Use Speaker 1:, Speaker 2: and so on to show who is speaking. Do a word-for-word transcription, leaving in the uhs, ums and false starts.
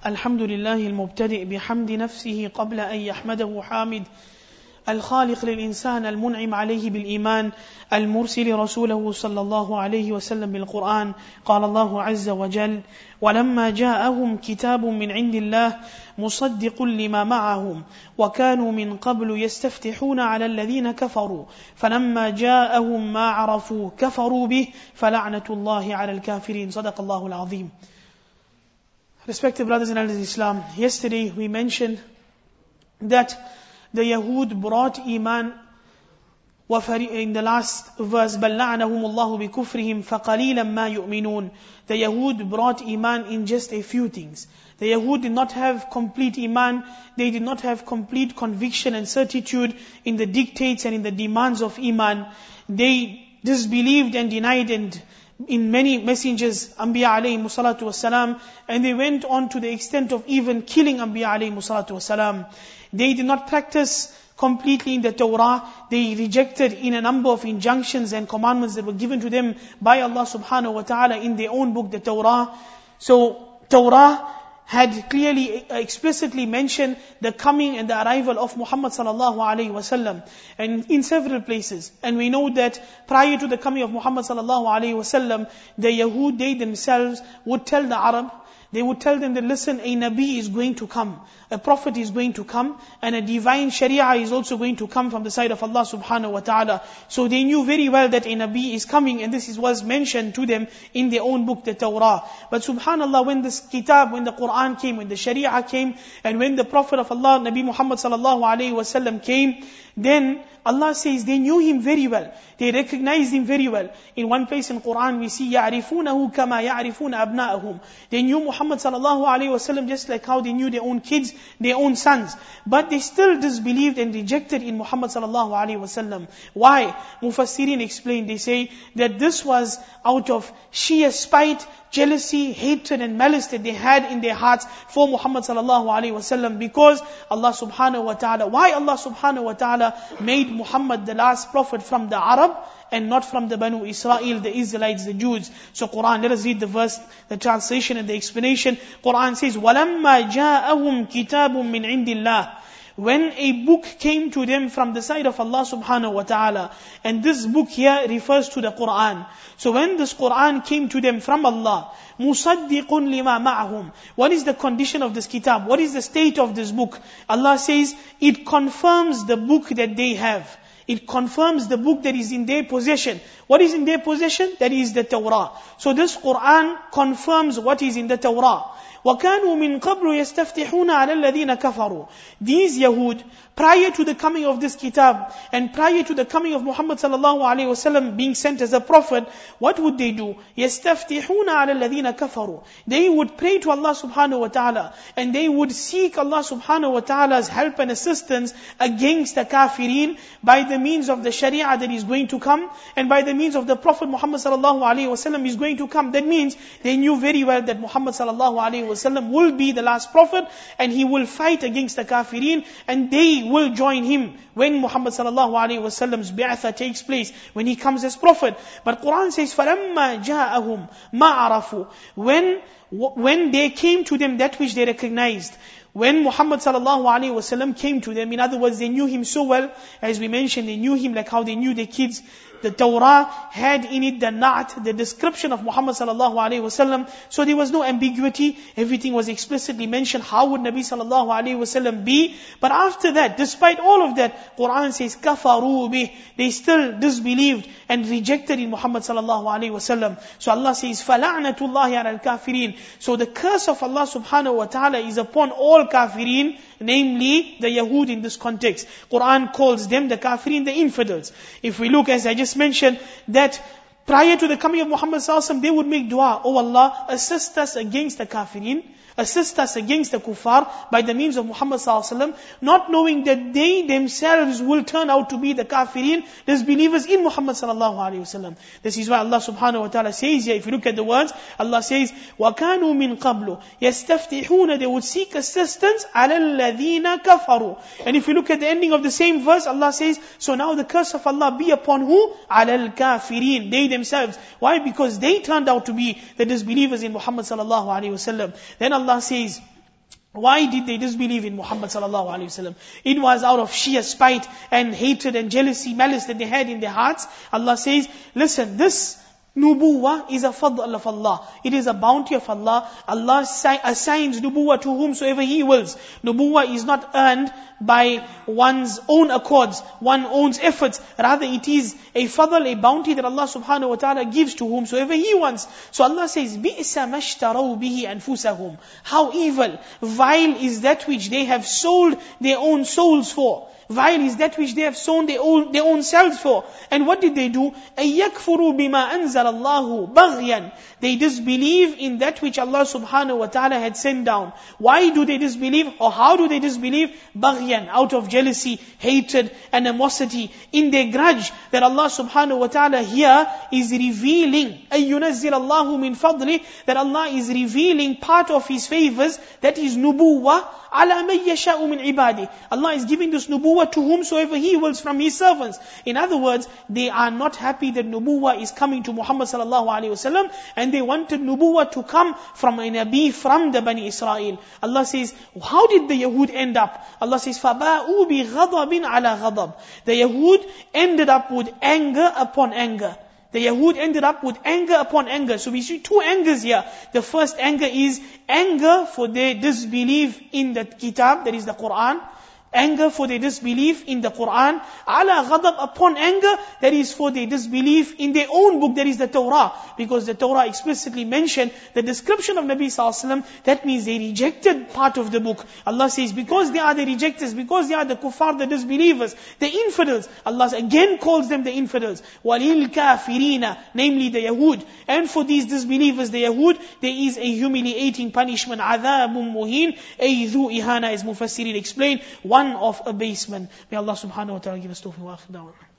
Speaker 1: الحمد لله المبتدئ بحمد نفسه قبل أن يحمده حامد الخالق للإنسان المنعم عليه بالإيمان المرسل رسوله صلى الله عليه وسلم بالقرآن. قال الله عز وجل: ولما جاءهم كتاب من عند الله مصدق لما معهم وكانوا من قبل يستفتحون على الذين كفروا فلما جاءهم ما عرفوا كفروا به فلعنة الله على الكافرين. صدق الله العظيم. Respected brothers and elders in Islam, yesterday we mentioned that the Yahud brought Iman in the last verse, بَلْ لَعْنَهُمُ اللَّهُ بِكُفْرِهِمْ فَقَلِيلًا مَا يُؤْمِنُونَ. The Yahud brought Iman in just a few things. The Yahud did not have complete Iman, they did not have complete conviction and certitude in the dictates and in the demands of Iman. They disbelieved and denied and in many messengers, Anbiya alayhi salatu wasalam, and they went on to the extent of even killing Anbiya alayhi salatu wasalam. They did not practice completely in the Torah. They rejected in a number of injunctions and commandments that were given to them by Allah subhanahu wa ta'ala in their own book, the Torah. So, Torah had clearly, explicitly mentioned the coming and the arrival of Muhammad sallallahu alaihi wasallam, and in several places. And we know that prior to the coming of Muhammad sallallahu alaihi wasallam, the Yahud, they themselves would tell the Arab, they would tell them that, listen, a Nabi is going to come, a Prophet is going to come, and a divine Sharia is also going to come from the side of Allah subhanahu wa ta'ala. So they knew very well that a Nabi is coming, and this is was mentioned to them in their own book, the Torah. But subhanallah, when this kitab, when the Quran came, when the Sharia came, and when the Prophet of Allah, Nabi Muhammad sallallahu alayhi wasallam came, then Allah says they knew him very well. They recognized him very well. In one place in Quran we see يَعْرِفُونَهُ كَمَا يَعْرِفُونَ أَبْنَاءَهُم. They knew Muhammad sallallahu alayhi wasallam just like how they knew their own kids, their own sons. But they still disbelieved and rejected in Muhammad sallallahu alayhi wasallam. Why? Mufassirin explained, they say that this was out of sheer spite, jealousy, hatred and malice that they had in their hearts for Muhammad sallallahu alaihi wasallam, because Allah subhanahu wa ta'ala, why Allah subhanahu wa ta'ala made Muhammad the last prophet from the Arab and not from the Banu Israel, the Israelites, the Jews. So Quran, let us read the verse, the translation and the explanation. Quran says, وَلَمَّا جَاءَهُمْ كِتَابٌ مِّنْ عِنْدِ اللَّهِ. When a book came to them from the side of Allah subhanahu wa ta'ala, and this book here refers to the Quran. So when this Quran came to them from Allah, مُصَدِّقٌ لِمَا مَعَهُمْ. What is the condition of this kitab? What is the state of this book? Allah says, it confirms the book that they have. It confirms the book that is in their possession. What is in their possession? That is the Torah. So this Quran confirms what is in the Torah. وَكَانُوا مِن قَبْلُ يَسْتَفْتِحُونَ عَلَى الَّذِينَ كَفَرُوا. These Yahud, prior to the coming of this kitab, and prior to the coming of Muhammad sallallahu alaihi wasallam being sent as a prophet, what would they do? يَسْتَفْتِحُونَ عَلَى الَّذِينَ كَفَرُوا. They would pray to Allah subhanahu wa ta'ala, and they would seek Allah subhanahu wa ta'ala's help and assistance against the kafirin by the means of the Sharia that is going to come, and by the means of the Prophet Muhammad sallallahu alaihi wasallam is going to come. That means they knew very well that Muhammad sallallahu alaihi wasallam will be the last prophet, and he will fight against the kafirin, and they will join him when Muhammad sallallahu alaihi wasallam's bi'atha takes place, when he comes as prophet. But Quran says, فَلَمَّا جَاءَهُمْ مَا عَرَفُوا. When, when they came to them that which they recognized, when Muhammad sallallahu alaihi wasallam came to them, in other words, they knew him so well, as we mentioned, they knew him like how they knew their kids. The Torah had in it the na'at, the description of Muhammad sallallahu alaihi wasallam. So there was no ambiguity. Everything was explicitly mentioned. How would Nabi sallallahu alaihi wasallam be? But after that, despite all of that, Quran says, kafaru bih. They still disbelieved and rejected in Muhammad sallallahu alaihi wasallam. So Allah says, فَلَعْنَةُ اللَّهِ عَلَى الْكَافِرِينَ. So the curse of Allah subhanahu wa ta'ala is upon all kafirin, namely the Yahud in this context. Quran calls them the kafirin, the infidels. If we look, as I just mentioned, that prior to the coming of Muhammad sallallahu alaihi wasallam, they would make dua, oh Allah, assist us against the kafirin, assist us against the kuffar by the means of Muhammad sallallahu alaihi wasallam, not knowing that they themselves will turn out to be the kafirin, disbelievers in Muhammad sallallahu alaihi wasallam. This is why Allah subhanahu wa ta'ala says here, if you look at the words, Allah says, وَكَانُوا مِن قَبْلُ يَسْتَفْتِحُونَ. They would seek assistance عَلَى الَّذِينَ كَفَرُوا. And if you look at the ending of the same verse, Allah says, so now the curse of Allah be upon who? عَلَى الْكَافِرِينَ. They themselves. Why? Because they turned out to be the disbelievers in Muhammad sallallahu alaihi wasallam. Then Allah says, Why did they disbelieve in Muhammad sallallahu alaihi wasallam? It was out of sheer spite and hatred and jealousy, malice that they had in their hearts. Allah says, listen, this nubuwah is a fadl of Allah. It is a bounty of Allah. Allah assigns nubuwah to whomsoever He wills. Nubuwah is not earned by one's own accords, one's own efforts. Rather, it is a fadl, a bounty that Allah subhanahu wa ta'ala gives to whomsoever He wants. So Allah says, بِئْسَ مَشْتَرَوْا بِهِ أَنفُسَهُمْ. How evil, vile is that which they have sold their own souls for. Vile is that which they have sown their own, their own selves for. And what did they do? أَيَّكْفُرُوا بِمَا أَنزَلَ اللَّهُ بَغْيًا. They disbelieve in that which Allah subhanahu wa ta'ala had sent down. Why do they disbelieve? Or how do they disbelieve? بَغْيًا. Out of jealousy, hatred, animosity, in their grudge that Allah subhanahu wa ta'ala here is revealing. أَيُّنَزِّلَ اللَّهُ مِنْ فَضْلِهِ. That Allah is revealing part of His favors, that is nubuwah, عَلَى مَنْ يَشَاءُ مِنْ عِبَادِهِ. Allah is giving this nubuwah to whomsoever He wills from His servants. In other words, they are not happy that nubuwah is coming to Muhammad sallallahu alaihi wasallam, and they wanted nubuwah to come from a Nabi from the Bani Israel. Allah says, how did the Yahud end up? Allah says, فَبَاءُوا بِغَضَبٍ عَلَى غَضَبٍ. The Yahud ended up with anger upon anger. The Yahud ended up with anger upon anger. So we see two angers here. The first anger is anger for their disbelief in the kitab, that is the Quran. Anger for their disbelief in the Quran. Ala ghadab, upon anger, that is for their disbelief in their own book, that is the Torah. Because the Torah explicitly mentioned the description of Nabi sallallahu alaihi wasallam. That means they rejected part of the book. Allah says, because they are the rejectors, because they are the kuffar, the disbelievers, the infidels. Allah again calls them the infidels. Walil kafirina, namely the Yahud. And for these disbelievers, the Yahud, there is a humiliating punishment. Adhabun muhin, ay dhu ihana, as Mufassirin explain. One of abasement. May Allah subhanahu wa ta'ala give us tawfiq wa akhir da'wah.